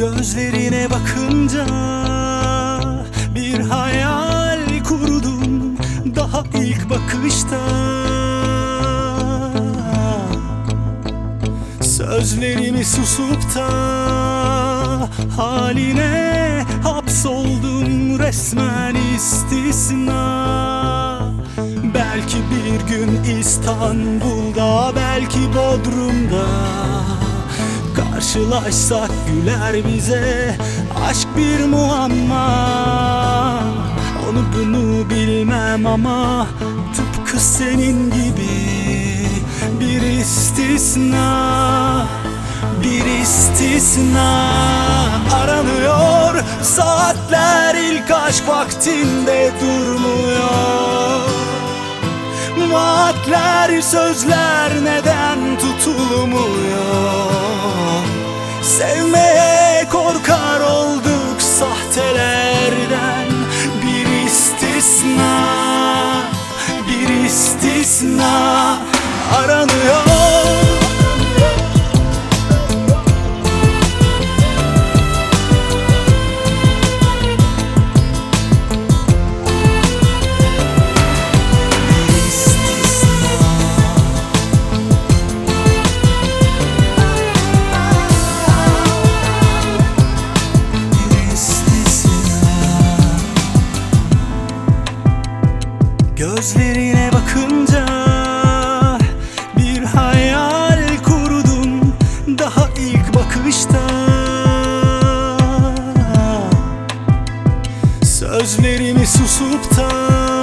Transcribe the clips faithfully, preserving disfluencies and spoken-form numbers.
Gözlerine bakınca bir hayal kurdum daha ilk bakışta. Sözlerimi susup da haline hapsoldum resmen istisna. Belki bir gün İstanbul'da, belki Bodrum'da karşılaşsak güler bize aşk bir muamma. Onu bunu bilmem ama tıpkı senin gibi bir istisna, bir istisna aranıyor. Saatler ilk aşk vaktinde durmuyor. Vaatler, sözler neden tutulmuyor? Sevmeye korkar olduk sahtelerden. Bir istisna, bir istisna aranıyor. Gözlerine bakınca bir hayal kurdum daha ilk bakışta. Sözlerimi susup da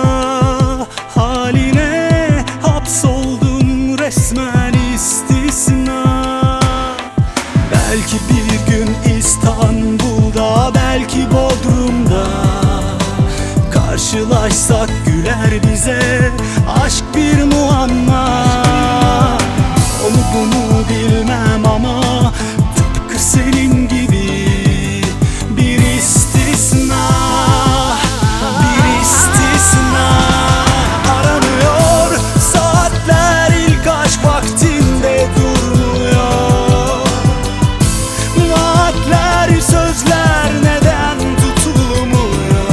haline hapsoldum resmen istisna. Belki bir gün İstanbul'da, belki Bodrum'da karşılaşsak güler bize aşk bir muamma. Onu bunu bilmem ama tıpkı senin gibi bir istisna, bir istisna aranıyor. Saatler ilk aşk vaktinde durmuyor. Vaatler, sözler neden tutulmuyor?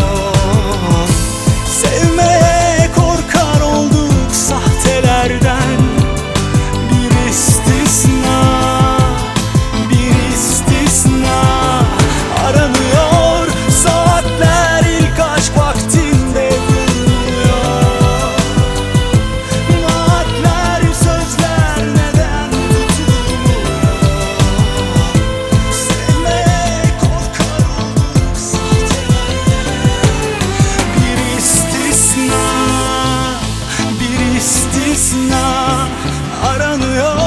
Sevmeye korkar olduk sahtelerden. Bir istisna, bir istisna aranıyor. Saatler ilk aşk vaktinde durmuyor. Vaatler, sözler neden tutulmuyor? Sevmeye korkar olduk sahtelerden. Bir istisna, bir istisna aranıyor.